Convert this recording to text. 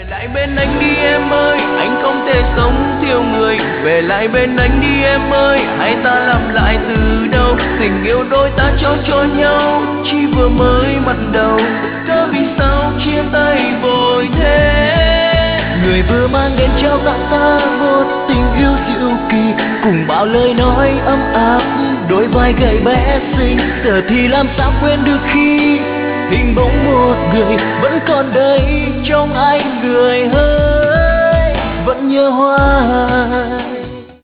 lại bên anh đi em ơi, anh không thể sống thiếu người. Về lại bên anh đi em ơi, hãy ta làm lại từ đầu. Tình yêu đôi ta cho nhau, chỉ vừa mới bắt đầu. Cớ vì sao chia tay vội thế? Người vừa mang đến cho ta một tình yêu diệu kỳ, cùng bao lời nói ấm áp, đôi vai gầy bé xinh. Giờ thì làm sao quên được khi hình bóng một người vẫn còn đây trong anh người ơi, vẫn nhớ hoài.